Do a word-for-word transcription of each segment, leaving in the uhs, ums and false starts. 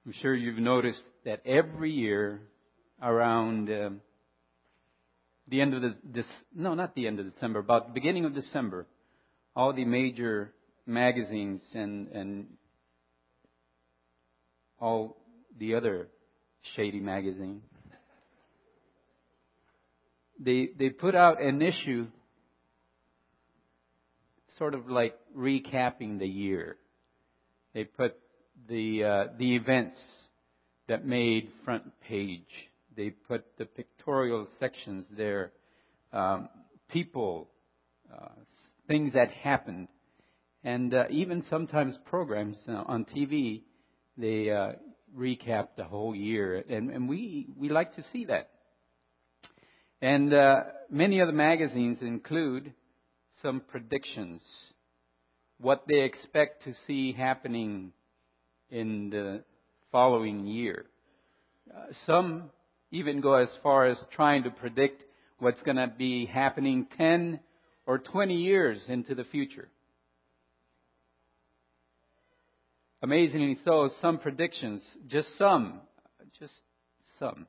I'm sure you've noticed that every year around um, the end of the, this, no, not the end of December, about the beginning of December, all the major magazines and, and all the other shady magazines, they, they put out an issue sort of like recapping the year. They put the uh, the events that made front page. They put the pictorial sections there, um, people, uh, things that happened, and uh, even sometimes programs uh, on T V. They uh, recap the whole year, and, and we we like to see that. And uh, many of the magazines include some predictions, what they expect to see happening in the following year. Uh, some even go as far as trying to predict what's going to be happening ten or twenty years into the future. Amazingly so, some predictions, just some, just some,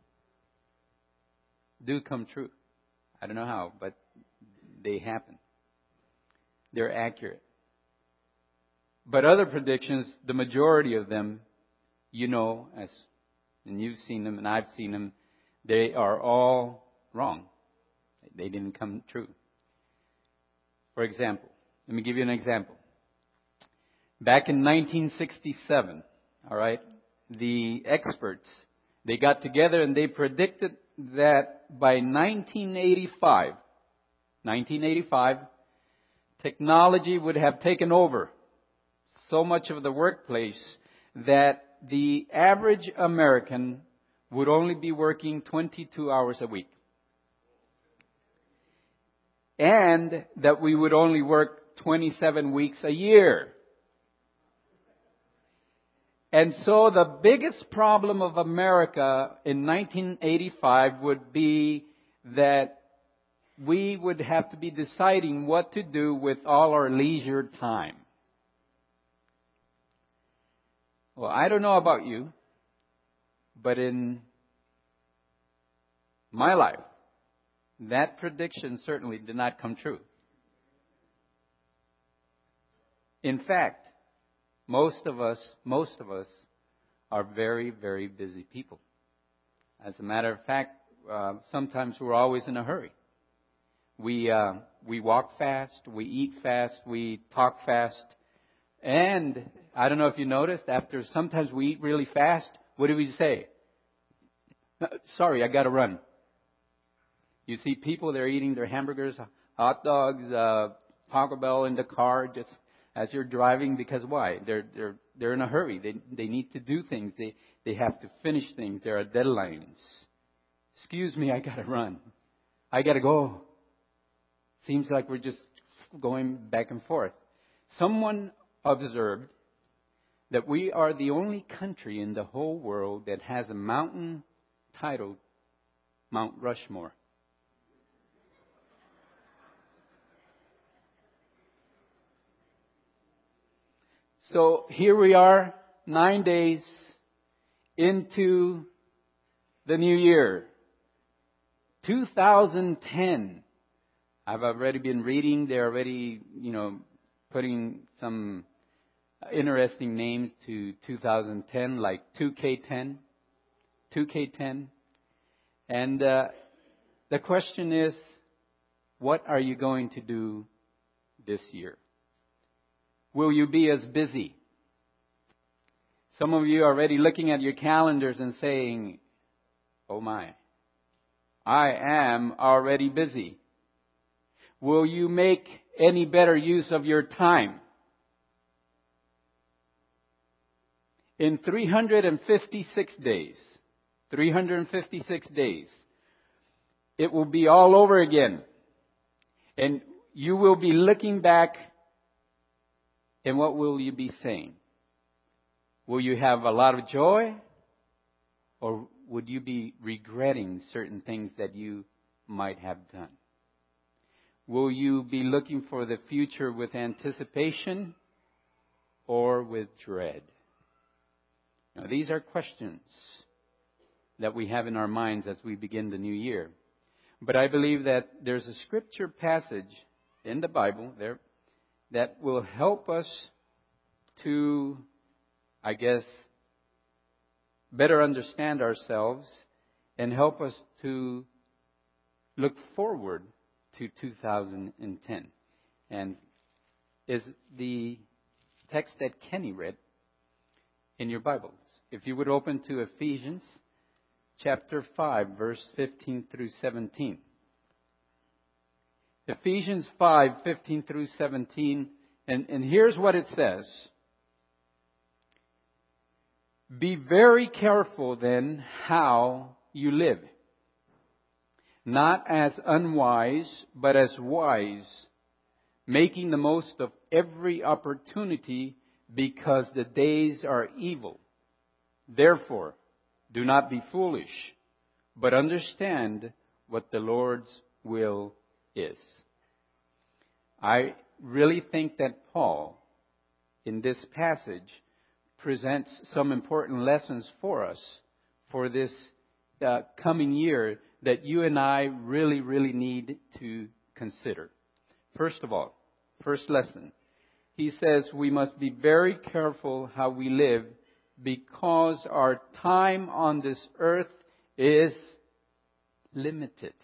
do come true. I don't know how, but they happen. They're accurate. But other predictions, the majority of them, you know, as and you've seen them and I've seen them, they are all wrong. They didn't come true. For example, let me give you an example. Back in nineteen sixty-seven, all right, the experts, they got together and they predicted that by nineteen eighty-five, nineteen eighty-five, technology would have taken over so much of the workplace that the average American would only be working twenty-two hours a week. And that we would only work twenty-seven weeks a year. And so the biggest problem of America in nineteen eighty-five would be that we would have to be deciding what to do with all our leisure time. Well, I don't know about you, but in my life, that prediction certainly did not come true. In fact, most of us, most of us are very, very busy people. As a matter of fact, uh, sometimes we're always in a hurry. We uh, we walk fast, we eat fast, we talk fast. And I don't know if you noticed, after sometimes we eat really fast, what do we say? Sorry, I got to run. You see people, they're eating their hamburgers, hot dogs, uh, Taco Bell in the car just as you're driving, because why? They're they're they're in a hurry. They they need to do things. They they have to finish things. There are deadlines. Excuse me, I got to run. I got to go. Seems like we're just going back and forth. Someone observed that we are the only country in the whole world that has a mountain titled Mount Rushmore. So here we are, nine days into the new year, two thousand ten. I've already been reading. They're already, you know, putting some interesting names to two thousand ten, like two K ten, two K ten. And uh, the question is, what are you going to do this year? Will you be as busy? Some of you are already looking at your calendars and saying, oh my, I am already busy. Will you make any better use of your time? In three hundred fifty-six days, three hundred fifty-six days, it will be all over again. And you will be looking back, and what will you be saying? Will you have a lot of joy? Or would you be regretting certain things that you might have done? Will you be looking for the future with anticipation or with dread? Now, these are questions that we have in our minds as we begin the new year. But I believe that there's a scripture passage in the Bible there that will help us to, I guess, better understand ourselves and help us to look forward to two thousand ten. And is the text that Kenny read in your Bibles. If you would open to Ephesians chapter five, verse fifteen through seventeen. Ephesians five, fifteen through seventeen. And, and here's what it says. Be very careful then how you live. Not as unwise, but as wise, making the most of every opportunity because the days are evil. Therefore, do not be foolish, but understand what the Lord's will is. I really think that Paul, in this passage, presents some important lessons for us for this uh, coming year that you and I really, really need to consider. First of all, first lesson, he says we must be very careful how we live because our time on this earth is limited.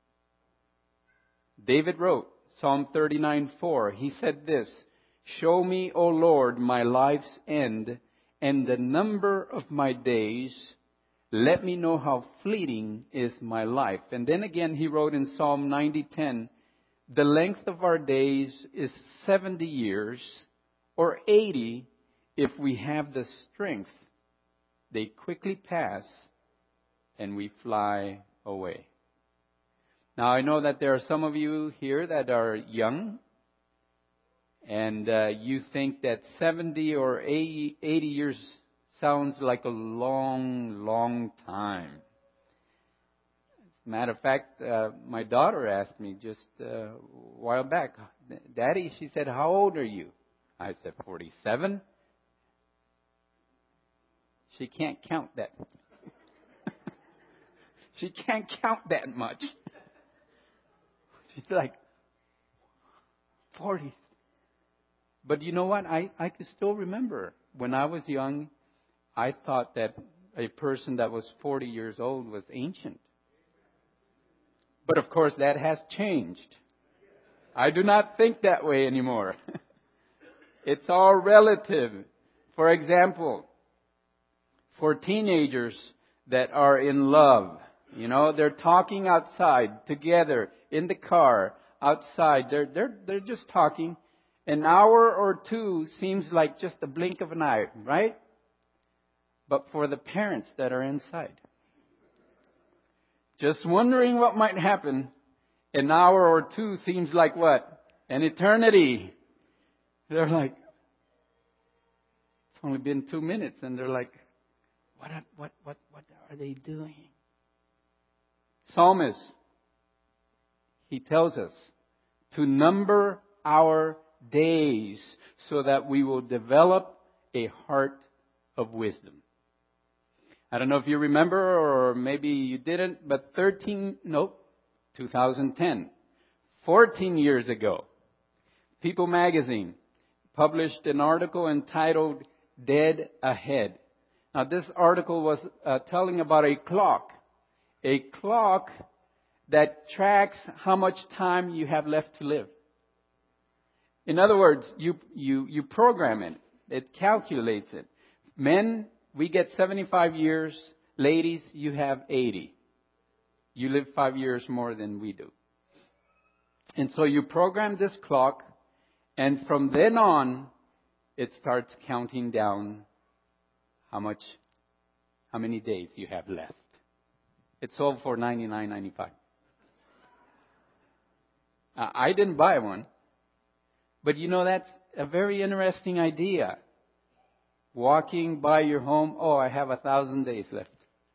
David wrote, Psalm thirty-nine four, he said this, show me, O Lord, my life's end and the number of my days. Let me know how fleeting is my life. And then again he wrote in Psalm ninety ten, the length of our days is seventy years or eighty if we have the strength. They quickly pass and we fly away. Now I know that there are some of you here that are young and uh, you think that seventy or eighty, eighty years sounds like a long, long time. Matter of fact, uh, my daughter asked me just uh, a while back, Daddy, she said, how old are you? I said, forty-seven. She can't count that. She can't count that much. She's like, forty. But you know what? I, I can still remember when I was young, I thought that a person that was forty years old was ancient. But of course, that has changed. I do not think that way anymore. It's all relative. For example, for teenagers that are in love, you know, they're talking outside together in the car outside. They're they're they're just talking. An hour or two seems like just a blink of an eye, right? But for the parents that are inside, just wondering what might happen, an hour or two seems like what? An eternity. They're like, it's only been two minutes, and they're like, what, what, what, what are they doing? Psalmist, he tells us to number our days so that we will develop a heart of wisdom. I don't know if you remember or maybe you didn't, but thirteen, nope, two thousand ten, fourteen years ago, People magazine published an article entitled Dead Ahead. Now this article was uh, telling about a clock, a clock that tracks how much time you have left to live. In other words, you, you, you program it. It calculates it. Men, we get seventy-five years. Ladies, you have eighty. You live five years more than we do. And so you program this clock, and from then on, it starts counting down how much, how many days you have left. It's sold for ninety-nine ninety-five. Uh, I didn't buy one. But you know, that's a very interesting idea. Walking by your home, oh, I have a thousand days left.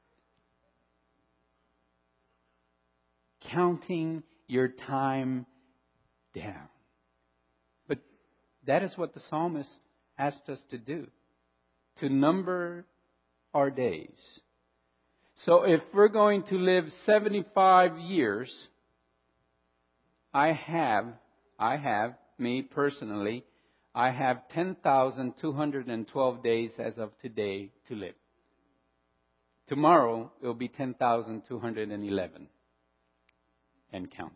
Counting your time down. But that is what the psalmist asked us to do. To number our days. So if we're going to live seventy-five years, I have, I have, me personally, I have ten thousand two hundred twelve days as of today to live. Tomorrow, it will be ten thousand two hundred eleven and counting.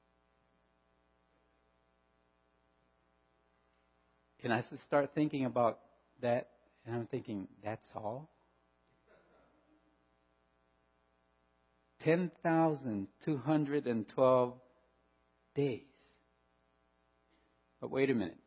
Can I start thinking about that? And I'm thinking, that's all? ten thousand two hundred twelve days. But wait a minute.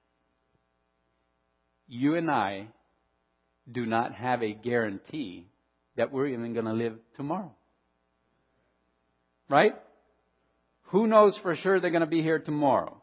You and I do not have a guarantee that we're even going to live tomorrow. Right? Who knows for sure they're going to be here tomorrow?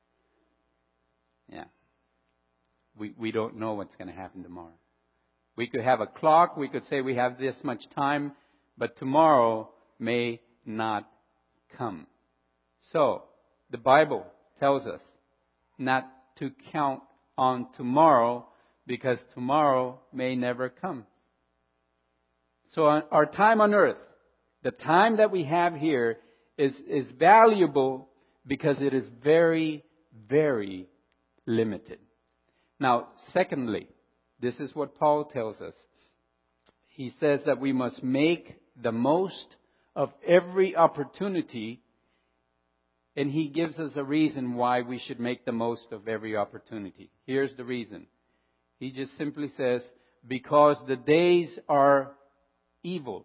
Yeah. We we don't know what's going to happen tomorrow. We could have a clock. We could say we have this much time. But tomorrow may not come. So, the Bible tells us not to count on tomorrow because tomorrow may never come. So our time on earth, the time that we have here is, is valuable because it is very, very limited. Now, secondly, this is what Paul tells us. He says that we must make the most of every opportunity, and he gives us a reason why we should make the most of every opportunity. Here's the reason. He just simply says, because the days are evil.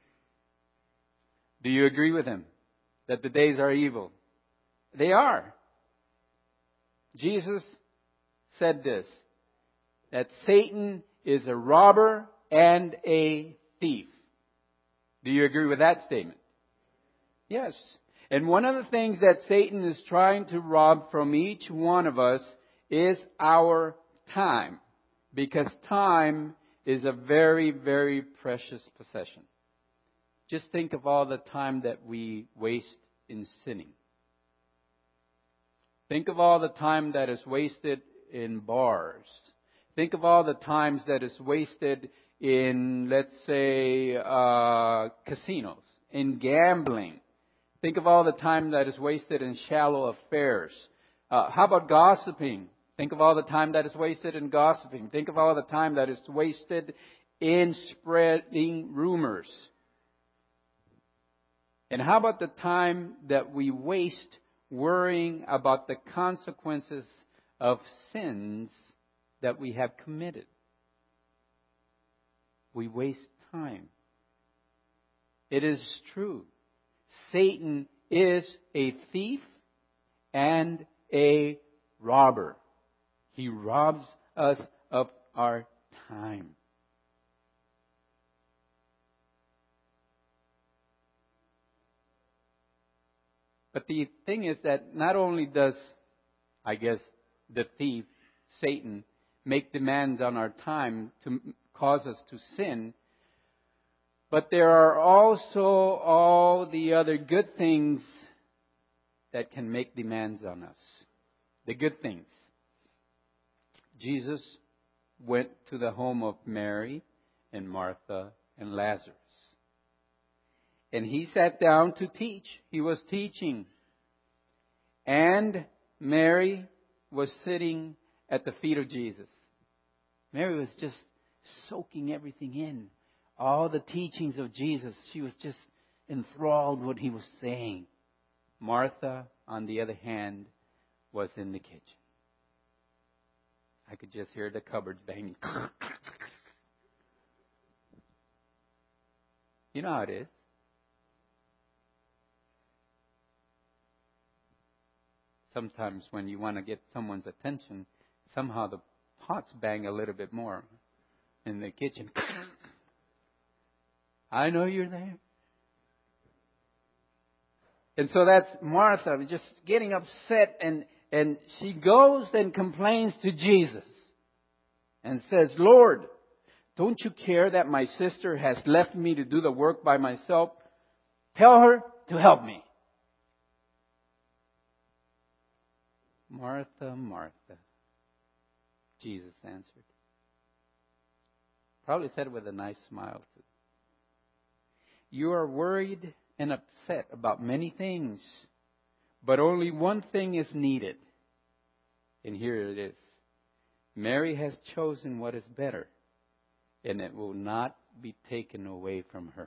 Do you agree with him that the days are evil? They are. Jesus said this, that Satan is a robber and a thief. Do you agree with that statement? Yes. And one of the things that Satan is trying to rob from each one of us is our time. Because time is a very, very precious possession. Just think of all the time that we waste in sinning. Think of all the time that is wasted in bars. Think of all the times that is wasted in, let's say, uh, casinos, in gambling. Think of all the time that is wasted in shallow affairs. Uh, how about gossiping? Think of all the time that is wasted in gossiping. Think of all the time that is wasted in spreading rumors. And how about the time that we waste worrying about the consequences of sins that we have committed? We waste time. It is true. Satan is a thief and a robber. He robs us of our time. But the thing is that not only does, I guess, the thief, Satan, make demands on our time to cause us to sin, but there are also all the other good things that can make demands on us. The good things. Jesus went to the home of Mary and Martha and Lazarus. And he sat down to teach. He was teaching. And Mary was sitting at the feet of Jesus. Mary was just soaking everything in. All the teachings of Jesus. She was just enthralled with what he was saying. Martha, on the other hand, was in the kitchen. I could just hear the cupboards banging. You know how it is. Sometimes when you want to get someone's attention, somehow the pots bang a little bit more in the kitchen. I know you're there. And so that's Martha just getting upset, and, and she goes and complains to Jesus and says, Lord, don't you care that my sister has left me to do the work by myself? Tell her to help me. Martha, Martha, Jesus answered, Probably said it with a nice smile. You are worried and upset about many things, but only one thing is needed. And here it is. Mary has chosen what is better, and it will not be taken away from her.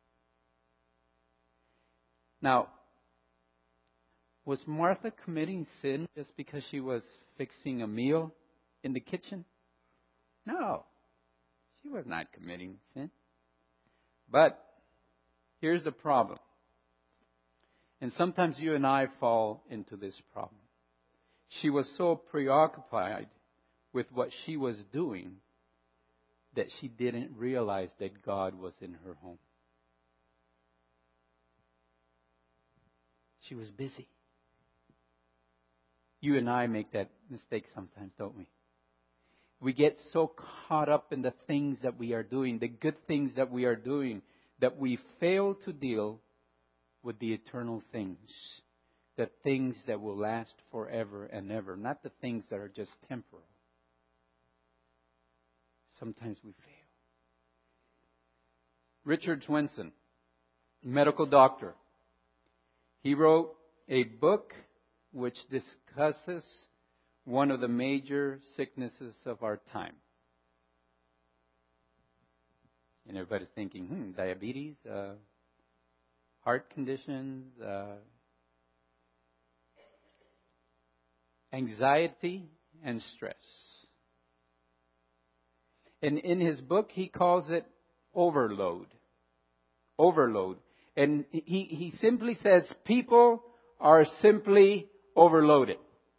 Now, was Martha committing sin just because she was fixing a meal in the kitchen? No, she was not committing sin. But here's the problem. And sometimes you and I fall into this problem. She was so preoccupied with what she was doing that she didn't realize that God was in her home. She was busy. You and I make that mistake sometimes, don't we? We get so caught up in the things that we are doing, the good things that we are doing, that we fail to deal with the eternal things, the things that will last forever and ever, not the things that are just temporal. Sometimes we fail. Richard Swenson, medical doctor, he wrote a book which discusses one of the major sicknesses of our time. And everybody's thinking, hmm, diabetes, uh, heart conditions, uh, anxiety, and stress. And in his book, he calls it overload. Overload. And he, he simply says people are simply overloaded.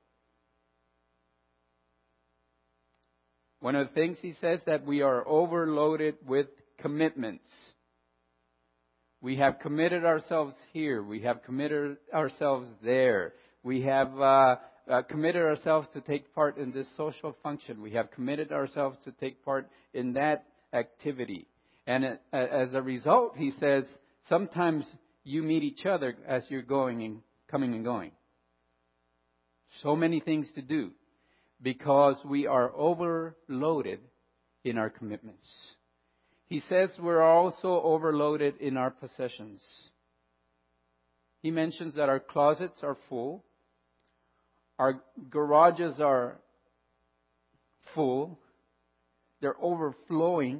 One of the things he says that we are overloaded with commitments. We have committed ourselves here. We have committed ourselves there. We have uh, uh, committed ourselves to take part in this social function. We have committed ourselves to take part in that activity. And uh, as a result, he says, sometimes you meet each other as you're going and coming and going. So many things to do because we are overloaded in our commitments. He says we're also overloaded in our possessions. He mentions that our closets are full. Our garages are full. They're overflowing.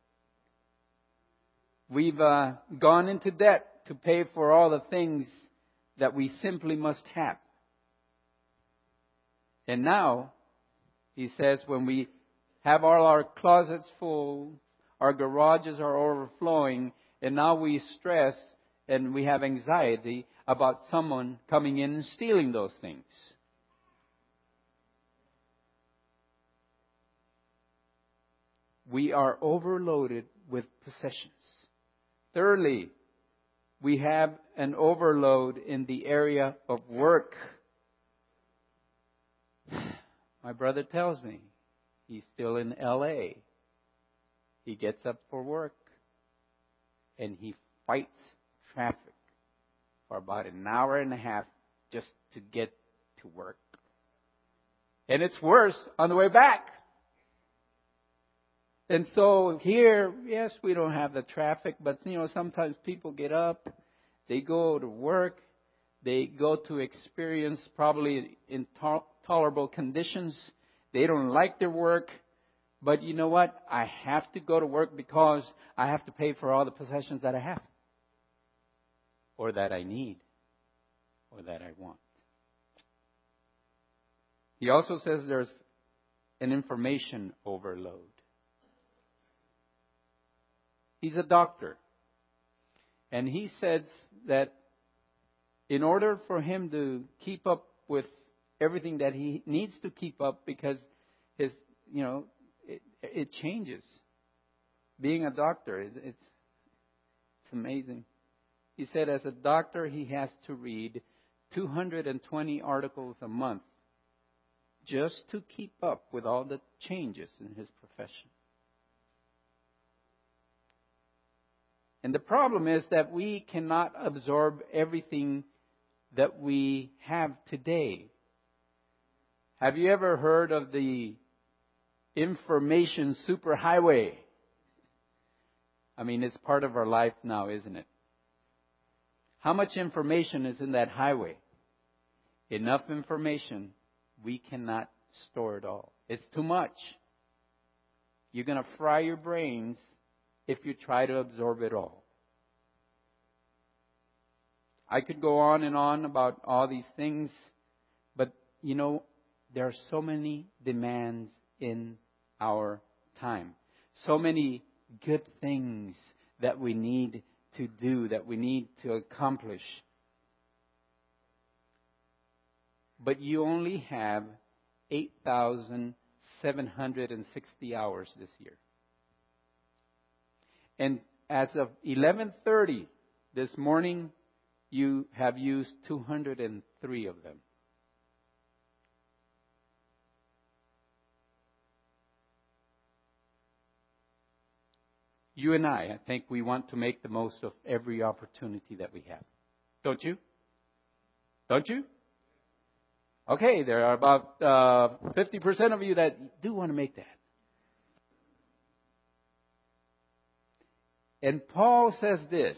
We've uh, gone into debt to pay for all the things that we simply must have. And now, he says, when we have all our closets full, our garages are overflowing, and now we stress and we have anxiety about someone coming in and stealing those things. We are overloaded with possessions. Thirdly, we have an overload in the area of work. My brother tells me he's still in L A. He gets up for work and he fights traffic for about an hour and a half just to get to work. And it's worse on the way back. And so here, yes, we don't have the traffic, but you know, sometimes people get up, they go to work, they go to experience probably intolerable conditions. They don't like their work, but you know what? I have to go to work because I have to pay for all the possessions that I have, or that I need, or that I want. He also says there's an information overload. He's a doctor. And he says that in order for him to keep up with everything that he needs to keep up, because his, you know, it, it changes. Being a doctor, it's, it's amazing. He said as a doctor, he has to read two hundred twenty articles a month just to keep up with all the changes in his profession. And the problem is that we cannot absorb everything that we have today. Have you ever heard of the information superhighway? I mean, it's part of our life now, isn't it? How much information is in that highway? Enough information, we cannot store it all. It's too much. You're going to fry your brains if you try to absorb it all. I could go on and on about all these things, but you know, there are so many demands in our time. So many good things that we need to do, that we need to accomplish. But you only have eight thousand seven hundred sixty hours this year. And as of eleven thirty this morning, you have used two hundred three of them. You and I, I think we want to make the most of every opportunity that we have. Don't you? Don't you? Okay, there are about uh, fifty percent of you that do want to make that. And Paul says this.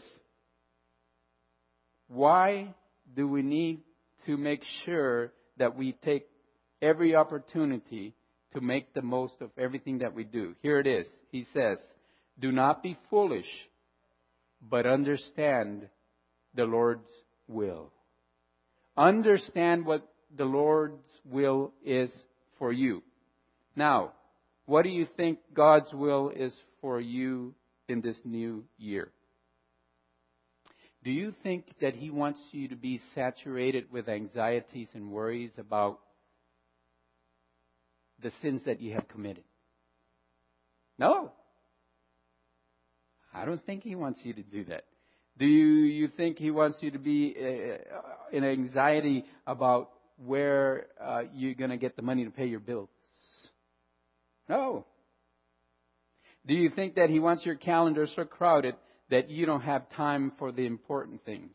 Why do we need to make sure that we take every opportunity to make the most of everything that we do? Here it is. He says, do not be foolish, but understand the Lord's will. Understand what the Lord's will is for you. Now, what do you think God's will is for you in this new year? Do you think that He wants you to be saturated with anxieties and worries about the sins that you have committed? No. I don't think He wants you to do that. Do you, you think He wants you to be uh, in anxiety about where uh, you're going to get the money to pay your bills? No. Do you think that He wants your calendar so crowded that you don't have time for the important things?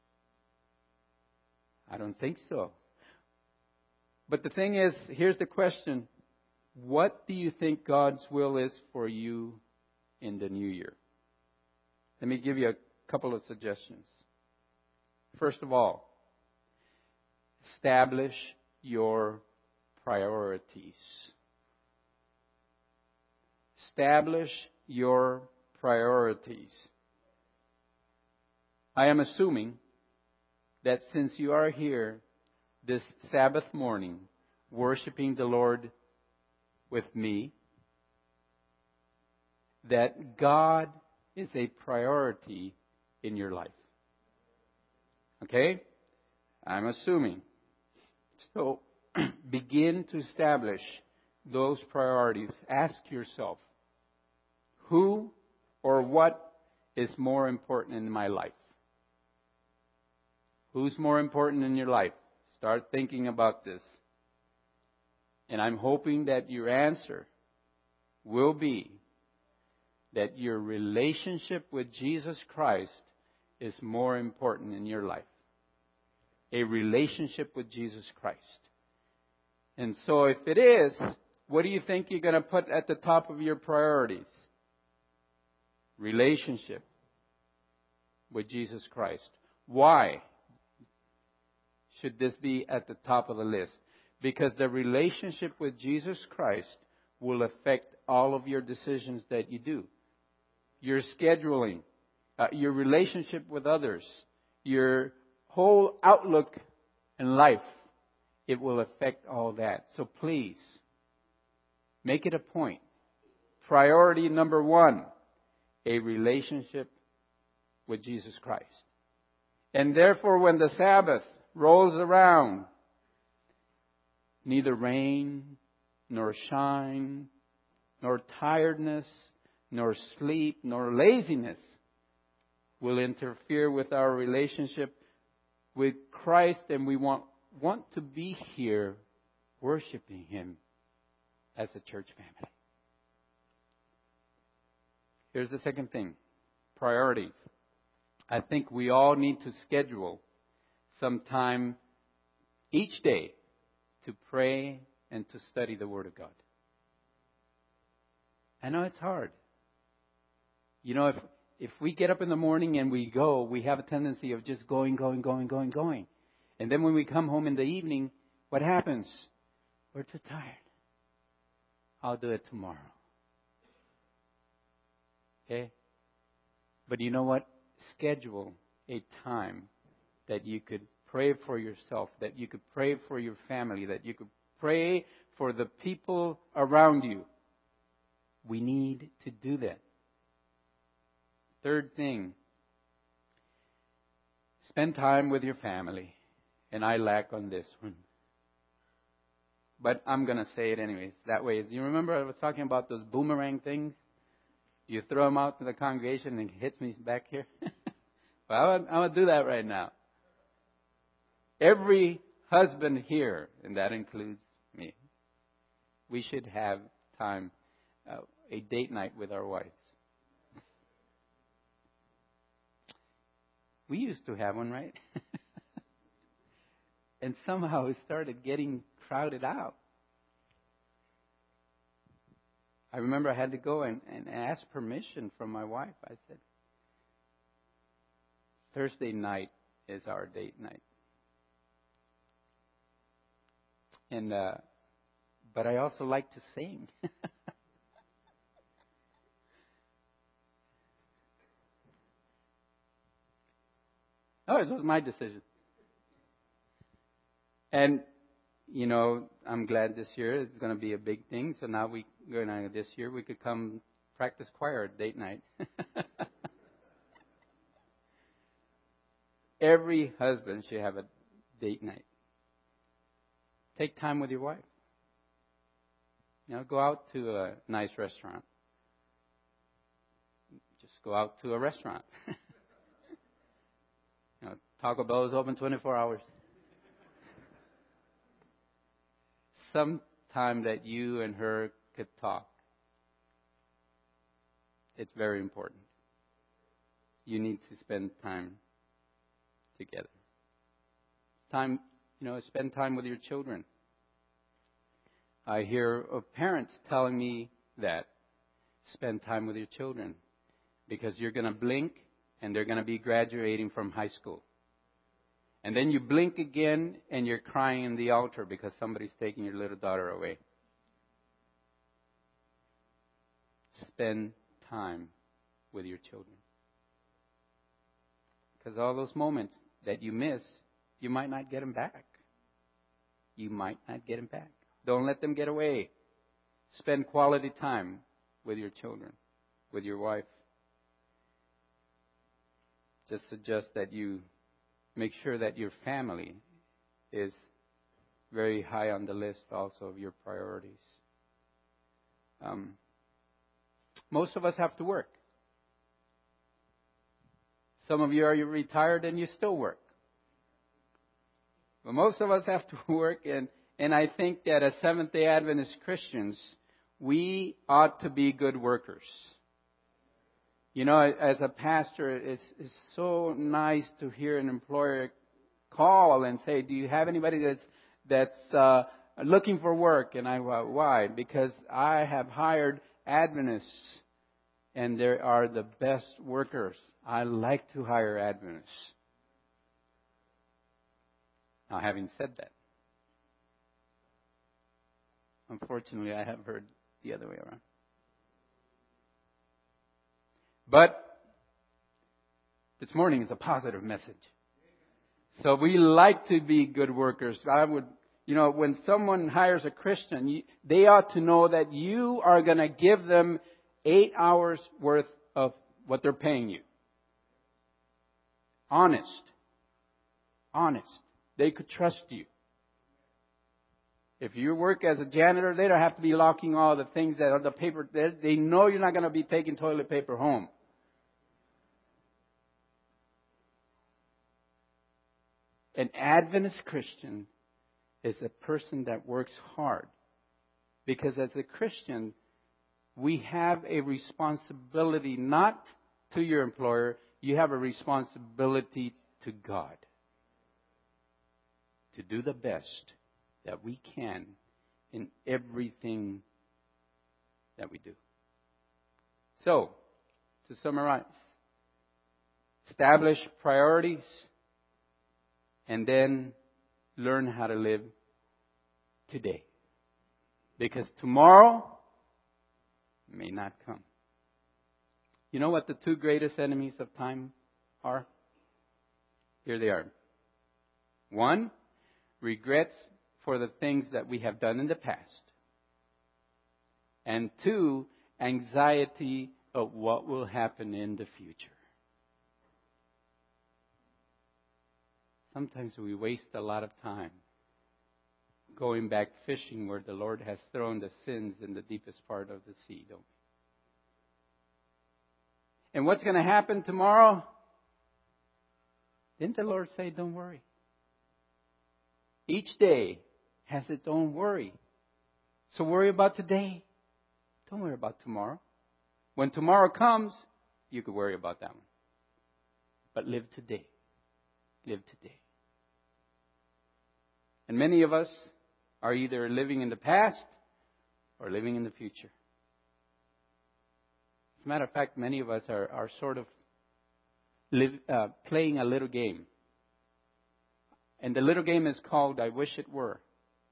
I don't think so. But the thing is, here's the question. What do you think God's will is for you in the new year? Let me give you a couple of suggestions. First of all, establish your priorities. Establish your priorities. I am assuming that since you are here this Sabbath morning, worshiping the Lord with me, that God is a priority in your life. Okay? I'm assuming. So, begin to establish those priorities. Ask yourself, who or what is more important in my life? Who's more important in your life? Start thinking about this. And I'm hoping that your answer will be that your relationship with Jesus Christ is more important in your life. A relationship with Jesus Christ. And so if it is, what do you think you're going to put at the top of your priorities? Relationship with Jesus Christ. Why should this be at the top of the list? Because the relationship with Jesus Christ will affect all of your decisions that you do. Your scheduling, uh, your relationship with others, your whole outlook in life, it will affect all that. So please, make it a point. Priority number one, a relationship with Jesus Christ. And therefore, when the Sabbath rolls around, neither rain, nor shine, nor tiredness, nor sleep, nor laziness will interfere with our relationship with Christ, and we want, want to be here worshiping Him as a church family. Here's the second thing. Priorities. I think we all need to schedule some time each day to pray and to study the Word of God. I know it's hard. You know, if if we get up in the morning and we go, we have a tendency of just going, going, going, going, going. And then when we come home in the evening, what happens? We're too tired. I'll do it tomorrow. Okay? But you know what? Schedule a time that you could pray for yourself, that you could pray for your family, that you could pray for the people around you. We need to do that. Third thing, spend time with your family. And I lack on this one. But I'm going to say it anyways. That way, you remember I was talking about those boomerang things? You throw them out to the congregation and it hits me back here. Well, I'm going to do that right now. Every husband here, and that includes me, we should have time, uh, a date night with our wives. We used to have one, right? And somehow it started getting crowded out. I remember I had to go and, and ask permission from my wife. I said, Thursday night is our date night. And uh, but I also like to sing. Oh, it was my decision. And, you know, I'm glad this year it's going to be a big thing. So now we, going to this year, we could come practice choir at date night. Every husband should have a date night. Take time with your wife. You know, go out to a nice restaurant. Just go out to a restaurant. You know, Taco Bell is open twenty-four hours. Some time that you and her could talk. It's very important. You need to spend time together. Time, you know, spend time with your children. I hear of parents telling me that. Spend time with your children. Because you're going to blink and they're going to be graduating from high school. And then you blink again and you're crying in the altar because somebody's taking your little daughter away. Spend time with your children. Because all those moments that you miss, you might not get them back. You might not get them back. Don't let them get away. Spend quality time with your children, with your wife. Just suggest that you make sure that your family is very high on the list also of your priorities. Um, most of us have to work. Some of you are retired and you still work. But most of us have to work, and, and I think that as Seventh-day Adventist Christians, we ought to be good workers. You know, as a pastor, it's, it's so nice to hear an employer call and say, do you have anybody that's that's uh, looking for work? And I, why? Because I have hired Adventists, and they are the best workers. I like to hire Adventists. Now, having said that, unfortunately, I have heard the other way around. But this morning is a positive message. So we like to be good workers. I would, you know, when someone hires a Christian, you, they ought to know that you are going to give them eight hours worth of what they're paying you. Honest. Honest. They could trust you. If you work as a janitor, they don't have to be locking all the things that are the paper. They, they know you're not going to be taking toilet paper home. An Adventist Christian is a person that works hard. Because as a Christian, we have a responsibility not to your employer. You have a responsibility to God. To do the best that we can in everything that we do. So, to summarize, establish priorities, and then learn how to live today. Because tomorrow may not come. You know what the two greatest enemies of time are? Here they are. One, regrets for the things that we have done in the past. And two, anxiety of what will happen in the future. Sometimes we waste a lot of time going back fishing where the Lord has thrown the sins in the deepest part of the sea, don't we? And what's going to happen tomorrow? Didn't the Lord say, don't worry? Each day has its own worry. So worry about today. Don't worry about tomorrow. When tomorrow comes, you could worry about that one. But live today. Live today. And many of us are either living in the past or living in the future. As a matter of fact, many of us are, are sort of live, uh, playing a little game. And the little game is called I Wish It Were.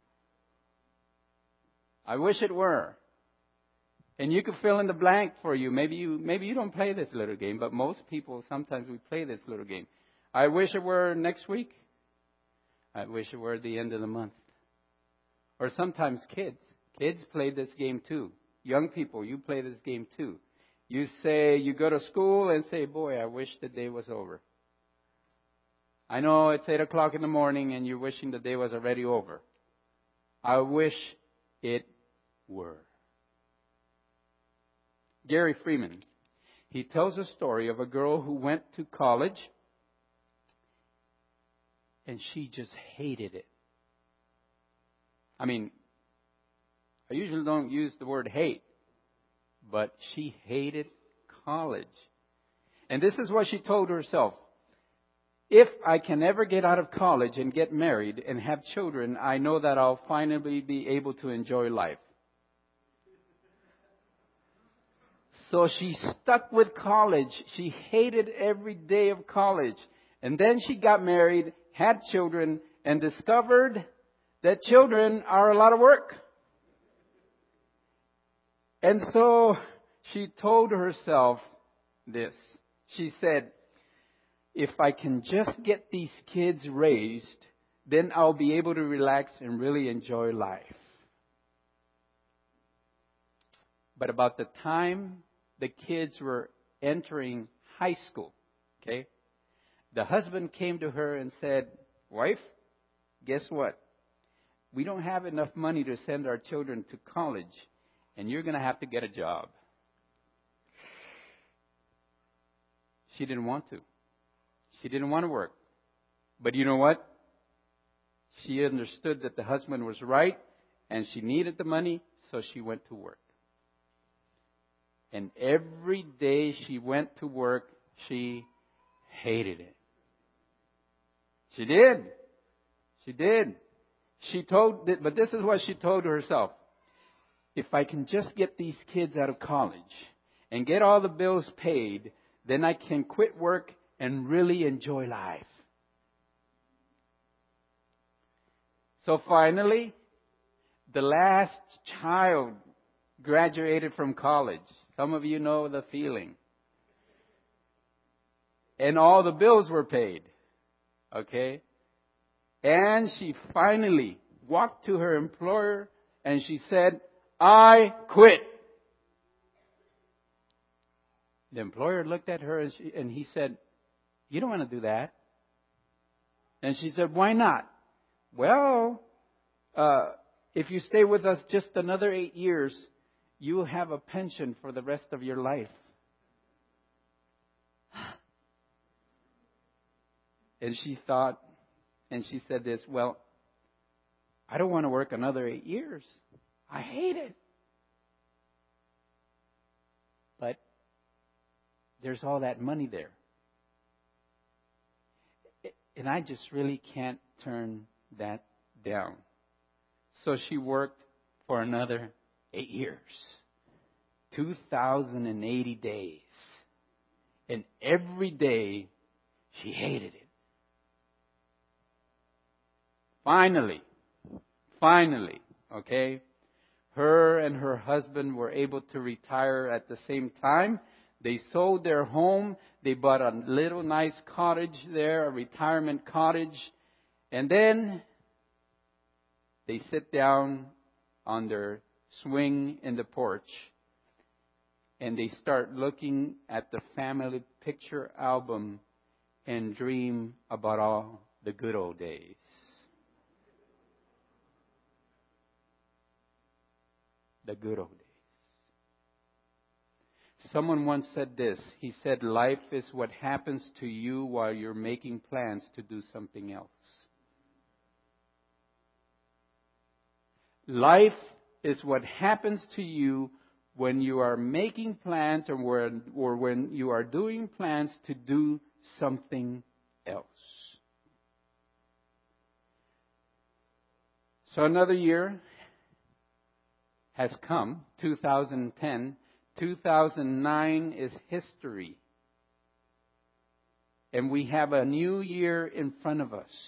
I wish it were. And you could fill in the blank for you. Maybe you maybe you don't play this little game, but most people, sometimes we play this little game. I wish it were next week. I wish it were the end of the month. Or sometimes kids. Kids play this game too. Young people, you play this game too. You say, you go to school and say, boy, I wish the day was over. I know it's eight o'clock in the morning and you're wishing the day was already over. I wish it were. Gary Freeman, he tells a story of a girl who went to college and she just hated it. I mean, I usually don't use the word hate, but she hated college. And this is what she told herself. If I can ever get out of college and get married and have children, I know that I'll finally be able to enjoy life. So she stuck with college. She hated every day of college. And then she got married, had children, and discovered that children are a lot of work. And so she told herself this. She said, if I can just get these kids raised, then I'll be able to relax and really enjoy life. But about the time the kids were entering high school, okay, the husband came to her and said, wife, guess what? We don't have enough money to send our children to college, and you're going to have to get a job. She didn't want to. She didn't want to work. But you know what? She understood that the husband was right, and she needed the money, so she went to work. And every day she went to work, she hated it. She did. She did. She told, but this is what she told herself. If I can just get these kids out of college and get all the bills paid, then I can quit work and really enjoy life. So finally, the last child graduated from college. Some of you know the feeling. And all the bills were paid. Okay? And she finally walked to her employer and she said, I quit. The employer looked at her and, she, and he said, you don't want to do that. And she said, why not? Well, uh, if you stay with us just another eight years, you will have a pension for the rest of your life. And she thought, and she said this, well, I don't want to work another eight years. I hate it. But there's all that money there. And I just really can't turn that down. So she worked for another eight years. two thousand eighty days. And every day, she hated it. Finally, finally, okay, her and her husband were able to retire at the same time. They sold their home. They bought a little nice cottage there, a retirement cottage. And then they sit down on their swing in the porch and they start looking at the family picture album and dream about all the good old days. The good old days. Someone once said this. He said, life is what happens to you while you're making plans to do something else. Life is what happens to you when you are making plans or when, or when you are doing plans to do something else. So another year has come, two thousand ten. two thousand nine is history. And we have a new year in front of us.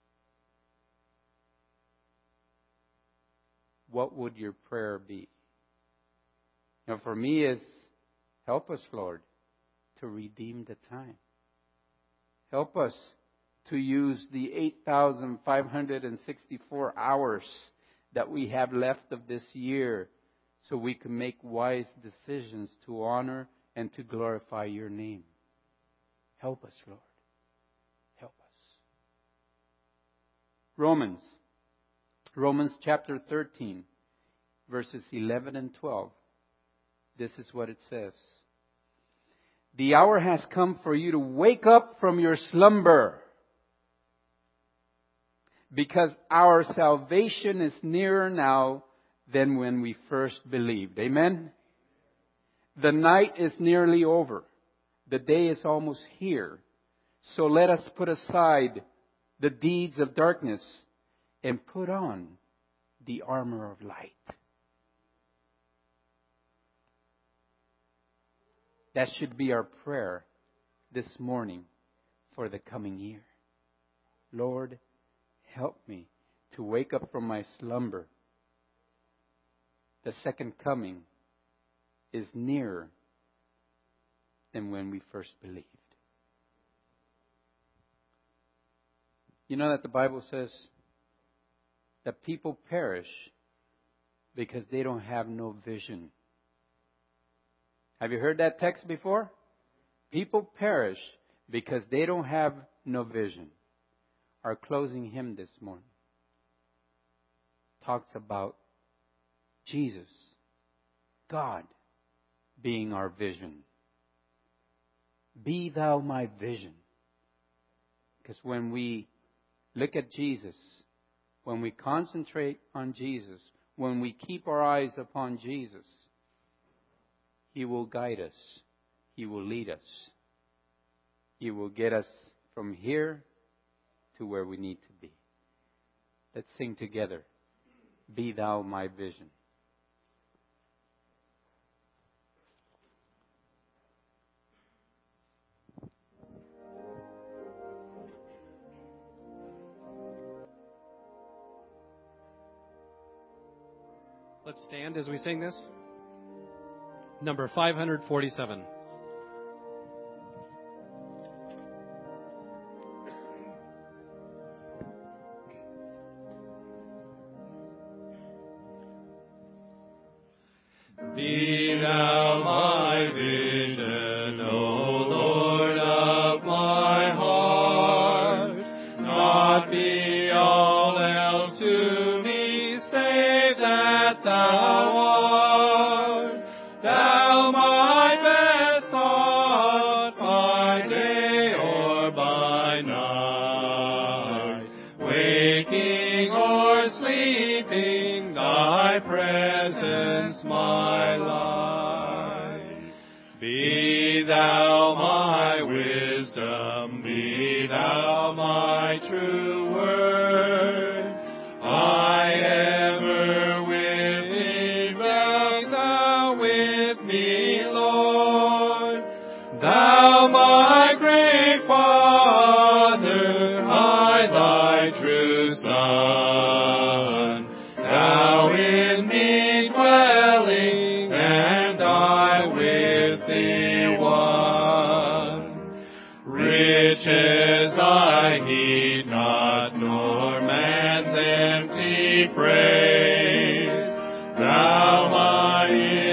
What would your prayer be? Now, for me, is help us, Lord, to redeem the time. Help us to use the eight thousand five hundred sixty-four hours that we have left of this year so we can make wise decisions to honor and to glorify your name. Help us, Lord. Help us. Romans. Romans chapter thirteen, verses eleven and twelve. This is what it says. The hour has come for you to wake up from your slumber, because our salvation is nearer now than when we first believed. Amen? The night is nearly over. The day is almost here. So let us put aside the deeds of darkness and put on the armor of light. That should be our prayer this morning for the coming year. Lord, help me to wake up from my slumber. The second coming is nearer than when we first believed. You know that the Bible says that people perish because they don't have no vision. Have you heard that text before? People perish because they don't have no vision. Our closing hymn this morning talks about Jesus, God, being our vision. Be thou my vision. Because when we look at Jesus, when we concentrate on Jesus, when we keep our eyes upon Jesus, He will guide us. He will lead us. He will get us from here to where we need to be. Let's sing together. Be thou my vision. Let's stand as we sing this. Number five forty-seven. Be thou my vision, O Lord of my heart, not be all else to me, save that thou art. Thou my best thought, by day or by night, waking or sleeping, thy presence my light. Be thou my wisdom, be thou my true word. I ever with thee, be thou with me, Lord. Thou Thou, my great Father, I, thy true Son, Thou in me dwelling, and I with Thee one. Riches I heed not, nor man's empty praise. Thou my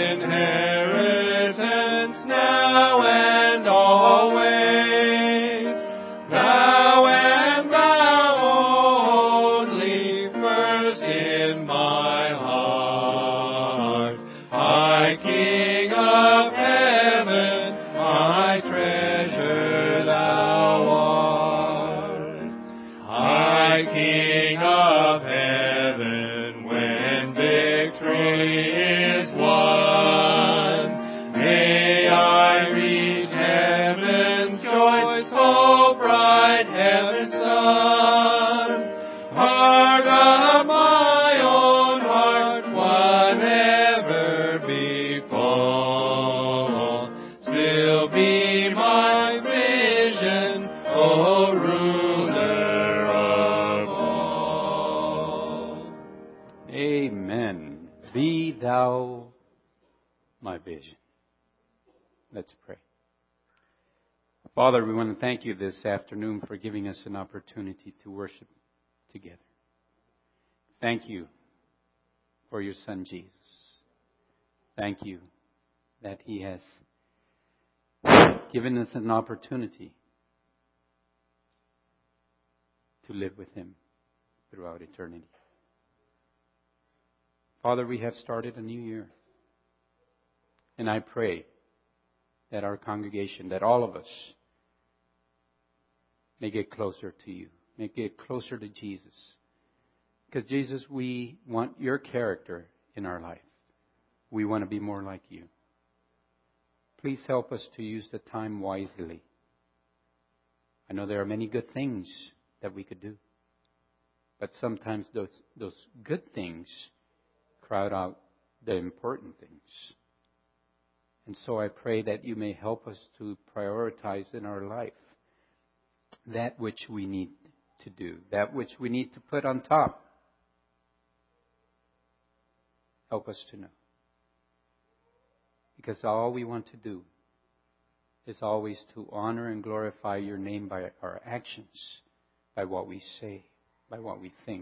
inheritance now and always. Thou and Thou only first in my heart. High King of heaven, my treasure Thou art. High King of heaven, when victory is won, may I reach heaven's joys, oh bright heaven's sun. Heart of my own heart, whatever befall, still be my vision, O ruler of all. Amen. Be thou my vision. Let's pray. Father, we want to thank you this afternoon for giving us an opportunity to worship together. Thank you for your Son, Jesus. Thank you that He has given us an opportunity to live with Him throughout eternity. Father, we have started a new year. And I pray that our congregation, that all of us, may get closer to you, may get closer to Jesus. Because Jesus, we want your character in our life. We want to be more like you. Please help us to use the time wisely. I know there are many good things that we could do. But sometimes those, those good things crowd out the important things. And so I pray that you may help us to prioritize in our life that which we need to do, that which we need to put on top. Help us to know. Because all we want to do is always to honor and glorify your name by our actions, by what we say, by what we think.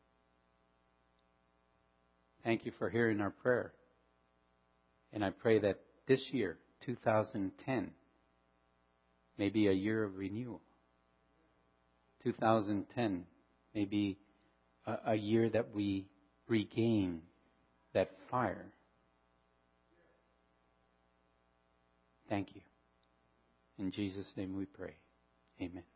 Thank you for hearing our prayer. And I pray that this year, two thousand ten, may be a year of renewal. two thousand ten may be a, a year that we regain that fire. Thank you. In Jesus' name we pray. Amen.